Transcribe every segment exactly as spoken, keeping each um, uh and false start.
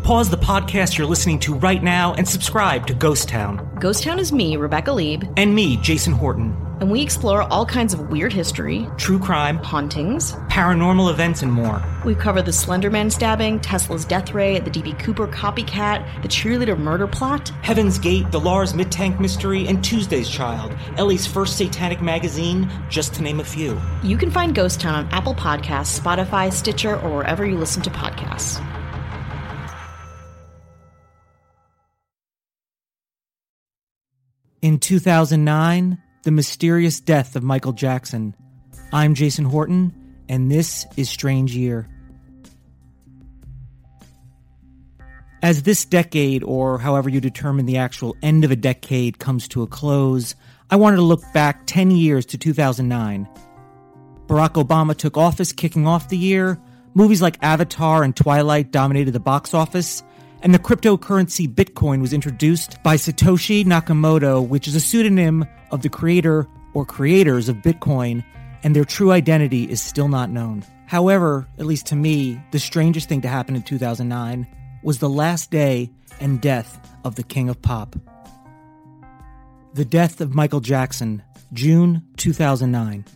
Pause the podcast you're listening to right now and subscribe to Ghost Town. Ghost Town is me, Rebecca Lieb. And me, Jason Horton. And we explore all kinds of weird history, true crime, hauntings, paranormal events, and more. We've covered the Slender Man stabbing, Tesla's death ray, the D B Cooper copycat, the cheerleader murder plot, Heaven's Gate, the Lars Midtank mystery, and Tuesday's Child, Ellie's first satanic magazine, just to name a few. You can find Ghost Town on Apple Podcasts, Spotify, Stitcher, or wherever you listen to podcasts. In two thousand nine, the mysterious death of Michael Jackson. I'm Jason Horton, and this is Strange Year. As this decade, or however you determine the actual end of a decade, comes to a close, I wanted to look back ten years to two thousand nine. Barack Obama took office, kicking off the year. Movies like Avatar and Twilight dominated the box office. And the cryptocurrency Bitcoin was introduced by Satoshi Nakamoto, which is a pseudonym of the creator or creators of Bitcoin, and their true identity is still not known. However, at least to me, the strangest thing to happen in two thousand nine was the last day and death of the King of Pop. The death of Michael Jackson, June two thousand nine.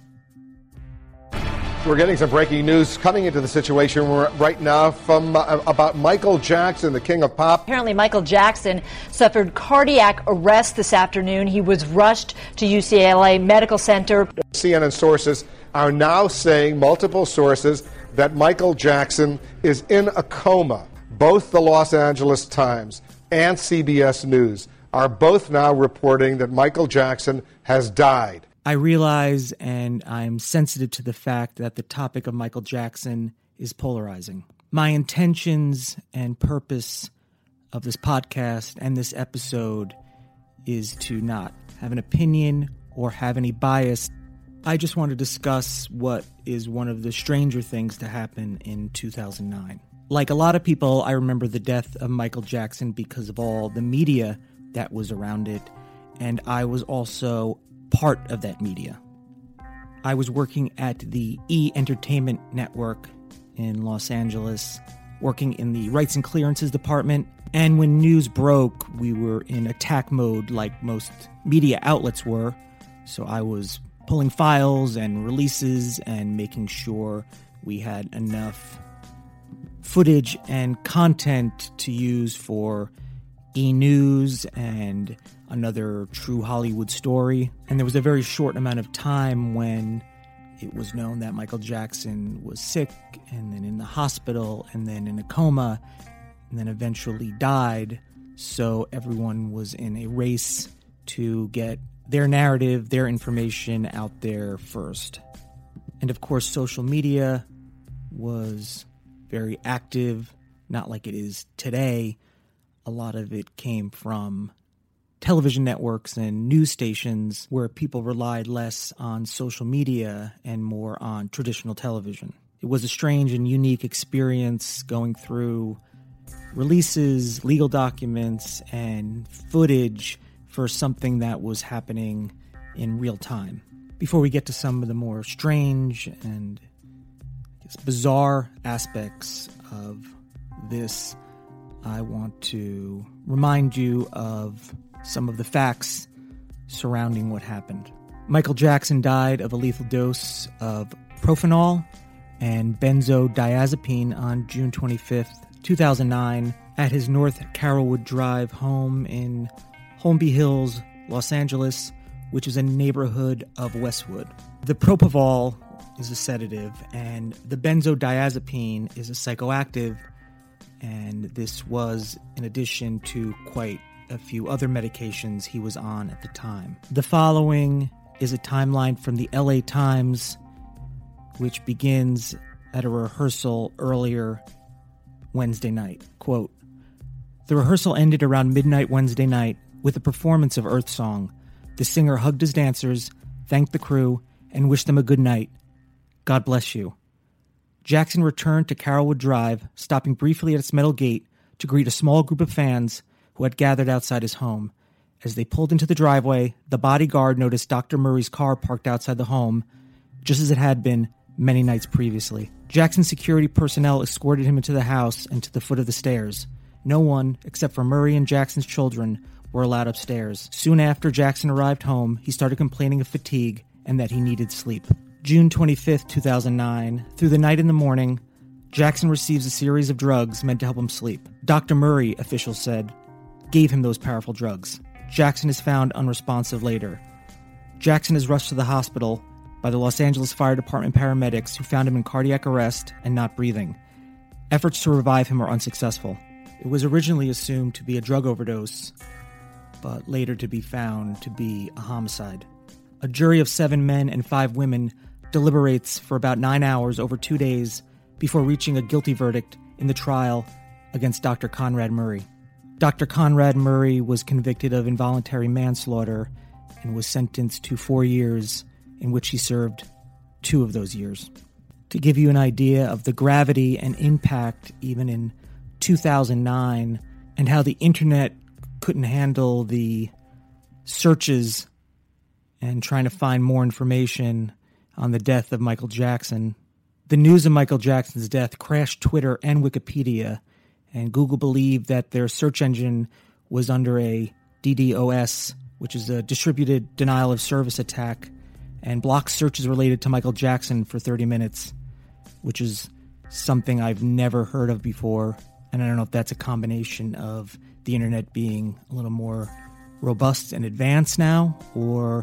We're getting some breaking news coming into the situation right now from uh, about Michael Jackson, the King of Pop. Apparently, Michael Jackson suffered cardiac arrest this afternoon. He was rushed to U C L A Medical Center. C N N sources are now saying, multiple sources, that Michael Jackson is in a coma. Both the Los Angeles Times and C B S News are both now reporting that Michael Jackson has died. I realize and I'm sensitive to the fact that the topic of Michael Jackson is polarizing. My intentions and purpose of this podcast and this episode is to not have an opinion or have any bias. I just want to discuss what is one of the stranger things to happen in two thousand nine. Like a lot of people, I remember the death of Michael Jackson because of all the media that was around it, and I was also part of that media. I was working at the E! Entertainment Network in Los Angeles, working in the Rights and Clearances department, and when news broke, we were in attack mode like most media outlets were, so I was pulling files and releases and making sure we had enough footage and content to use for E! News and another True Hollywood Story. And there was a very short amount of time when it was known that Michael Jackson was sick and then in the hospital and then in a coma and then eventually died. So everyone was in a race to get their narrative, their information out there first. And of course, social media was very active, not like it is today. A lot of it came from television networks and news stations where people relied less on social media and more on traditional television. It was a strange and unique experience going through releases, legal documents, and footage for something that was happening in real time. Before we get to some of the more strange and I guess, bizarre aspects of this, I want to remind you of some of the facts surrounding what happened. Michael Jackson died of a lethal dose of propanol and benzodiazepine on June twenty-fifth, two thousand nine, at his North Carrollwood Drive home in Holmby Hills, Los Angeles, which is a neighborhood of Westwood. The propofol is a sedative, and the benzodiazepine is a psychoactive, and this was in addition to quite a few other medications he was on at the time. The following is a timeline from the L A Times, which begins at a rehearsal earlier Wednesday night. Quote, "The rehearsal ended around midnight Wednesday night with a performance of Earth Song. The singer hugged his dancers, thanked the crew, and wished them a good night. God bless you." Jackson returned to Carrollwood Drive, stopping briefly at its metal gate to greet a small group of fans who had gathered outside his home. As they pulled into the driveway, the bodyguard noticed Doctor Murray's car parked outside the home, just as it had been many nights previously. Jackson's security personnel escorted him into the house and to the foot of the stairs. No one, except for Murray and Jackson's children, were allowed upstairs. Soon after Jackson arrived home, he started complaining of fatigue and that he needed sleep. June twenty-fifth, two thousand nine, through the night and the morning, Jackson receives a series of drugs meant to help him sleep. Doctor Murray, officials said, gave him those powerful drugs. Jackson is found unresponsive later. Jackson is rushed to the hospital by the Los Angeles Fire Department paramedics, who found him in cardiac arrest and not breathing. Efforts to revive him were unsuccessful. It was originally assumed to be a drug overdose, but later to be found to be a homicide. A jury of seven men and five women deliberates for about nine hours over two days before reaching a guilty verdict in the trial against Doctor Conrad Murray. Doctor Conrad Murray was convicted of involuntary manslaughter and was sentenced to four years, in which he served two of those years. To give you an idea of the gravity and impact even in two thousand nine and how the internet couldn't handle the searches and trying to find more information on the death of Michael Jackson, the news of Michael Jackson's death crashed Twitter and Wikipedia, and Google believed that their search engine was under a D DoS, which is a distributed denial of service attack, and blocked searches related to Michael Jackson for thirty minutes, which is something I've never heard of before. And I don't know if that's a combination of the internet being a little more robust and advanced now, or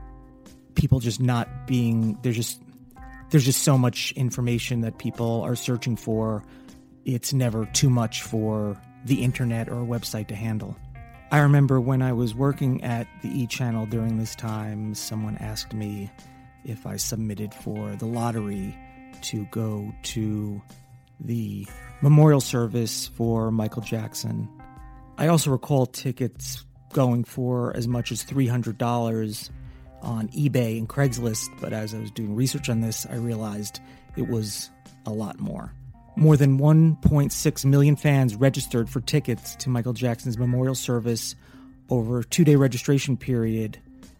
people just not being, there's just, there's just so much information that people are searching for. It's never too much for the internet or a website to handle. I remember when I was working at the E! Channel during this time, someone asked me if I submitted for the lottery to go to the memorial service for Michael Jackson. I also recall tickets going for as much as three hundred dollars on eBay and Craigslist, but as I was doing research on this, I realized it was a lot more. More than one point six million fans registered for tickets to Michael Jackson's memorial service over a two-day registration period,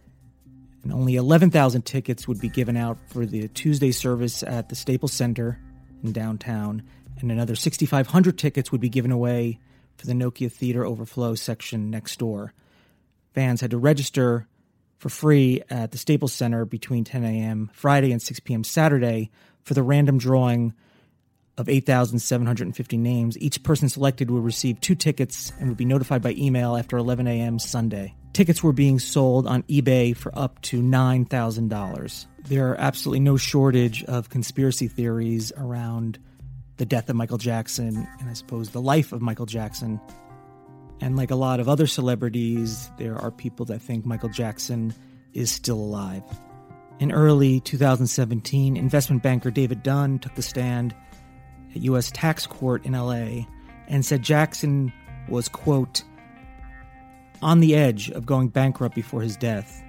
and only eleven thousand tickets would be given out for the Tuesday service at the Staples Center in downtown, and another six thousand five hundred tickets would be given away for the Nokia Theater Overflow section next door. Fans had to register for free at the Staples Center between ten a.m. Friday and six p.m. Saturday for the random drawing of eight thousand seven hundred fifty names. Each person selected would receive two tickets and would be notified by email after eleven a.m. Sunday. Tickets were being sold on eBay for up to nine thousand dollars. There are absolutely no shortage of conspiracy theories around the death of Michael Jackson, and I suppose the life of Michael Jackson. And like a lot of other celebrities, there are people that think Michael Jackson is still alive. In early two thousand seventeen, investment banker David Dunn took the stand at U S tax court in L A and said Jackson was, quote, on the edge of going bankrupt before his death,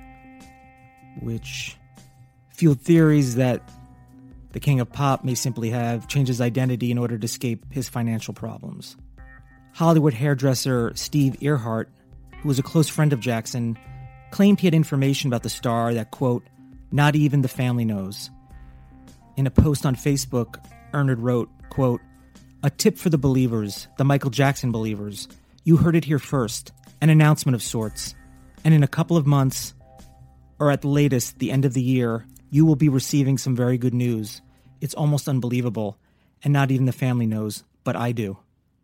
which fueled theories that the King of Pop may simply have changed his identity in order to escape his financial problems. Hollywood hairdresser Steve Earhart, who was a close friend of Jackson, claimed he had information about the star that, quote, not even the family knows. In a post on Facebook, Earhart wrote, quote, a tip for the believers, the Michael Jackson believers. You heard it here first, an announcement of sorts. And in a couple of months, or at the latest, the end of the year, you will be receiving some very good news. It's almost unbelievable, and not even the family knows, but I do.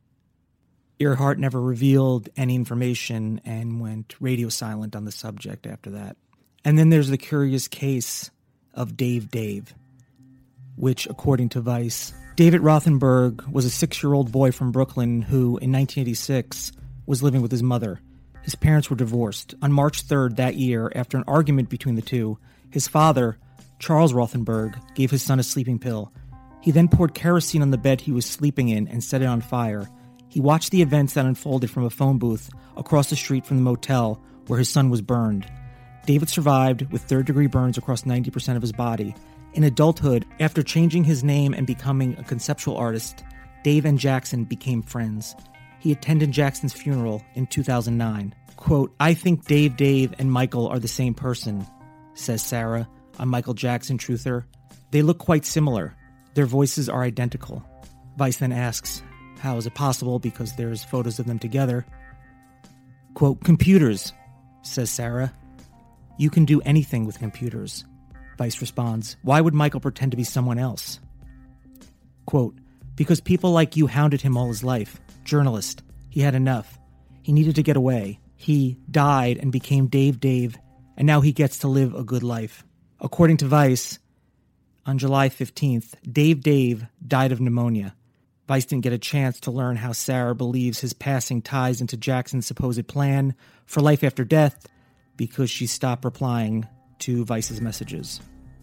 Earhart never revealed any information and went radio silent on the subject after that. And then there's the curious case of Dave Dave, which, according to Vice, David Rothenberg was a six-year-old boy from Brooklyn who, in nineteen eighty-six, was living with his mother. His parents were divorced. On March third that year, after an argument between the two, his father, Charles Rothenberg, gave his son a sleeping pill. He then poured kerosene on the bed he was sleeping in and set it on fire. He watched the events that unfolded from a phone booth across the street from the motel where his son was burned. David survived with third-degree burns across ninety percent of his body. In adulthood, after changing his name and becoming a conceptual artist, Dave and Jackson became friends. He attended Jackson's funeral in two thousand nine. Quote, I think Dave Dave and Michael are the same person, says Sarah, a Michael Jackson truther. They look quite similar. Their voices are identical. Vice then asks, How is it possible? Because there's photos of them together. Quote, computers, says Sarah. You can do anything with computers. Vice responds, why would Michael pretend to be someone else? Quote, because people like you hounded him all his life. Journalist. He had enough. He needed to get away. He died and became Dave Dave, and now he gets to live a good life. According to Vice, on July fifteenth, Dave Dave died of pneumonia. Vice didn't get a chance to learn how Sarah believes his passing ties into Jackson's supposed plan for life after death because she stopped replying to Vice's messages.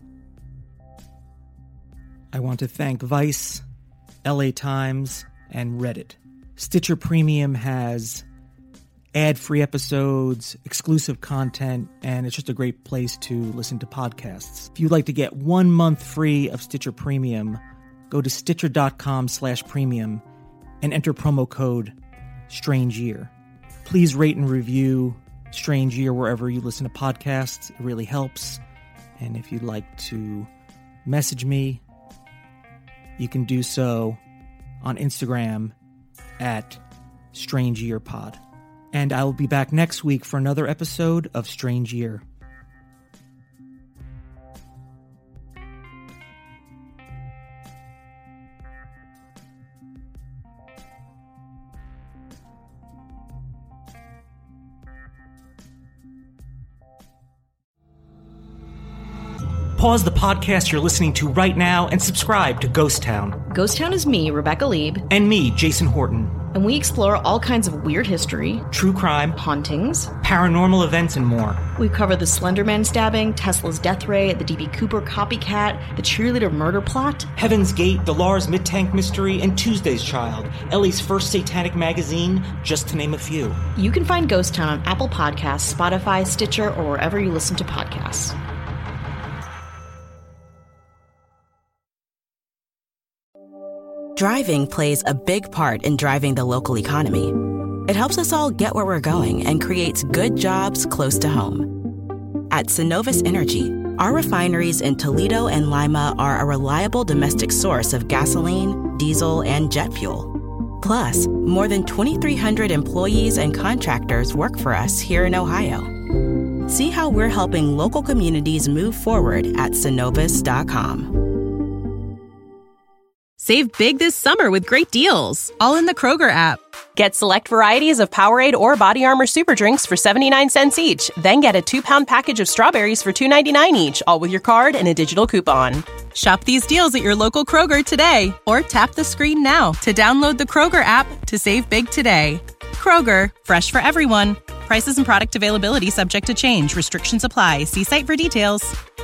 I want to thank Vice, L A Times, and Reddit. Stitcher Premium has ad-free episodes, exclusive content, and it's just a great place to listen to podcasts. If you'd like to get one month free of Stitcher Premium, go to stitcher.com slash premium and enter promo code Strange Year. Please rate and review Strange Year wherever you listen to podcasts. It really helps. And if you'd like to message me, you can do so on Instagram at Strange Year Pod. And I will be back next week for another episode of Strange Year. Pause the podcast you're listening to right now and subscribe to Ghost Town. Ghost Town is me, Rebecca Lieb. And me, Jason Horton. And we explore all kinds of weird history, true crime, hauntings, paranormal events, and more. We've covered the Slender Man stabbing, Tesla's death ray, the D B Cooper copycat, the cheerleader murder plot, Heaven's Gate, the Lars Midtank mystery, and Tuesday's Child, Ellie's first satanic magazine, just to name a few. You can find Ghost Town on Apple Podcasts, Spotify, Stitcher, or wherever you listen to podcasts. Driving plays a big part in driving the local economy. It helps us all get where we're going and creates good jobs close to home. At Synovus Energy, our refineries in Toledo and Lima are a reliable domestic source of gasoline, diesel, and jet fuel. Plus, more than twenty-three hundred employees and contractors work for us here in Ohio. See how we're helping local communities move forward at synovus dot com. Save big this summer with great deals, all in the Kroger app. Get select varieties of Powerade or Body Armor Super Drinks for seventy-nine cents each. Then get a two-pound package of strawberries for two ninety-nine each, all with your card and a digital coupon. Shop these deals at your local Kroger today, or tap the screen now to download the Kroger app to save big today. Kroger, fresh for everyone. Prices and product availability subject to change. Restrictions apply. See site for details.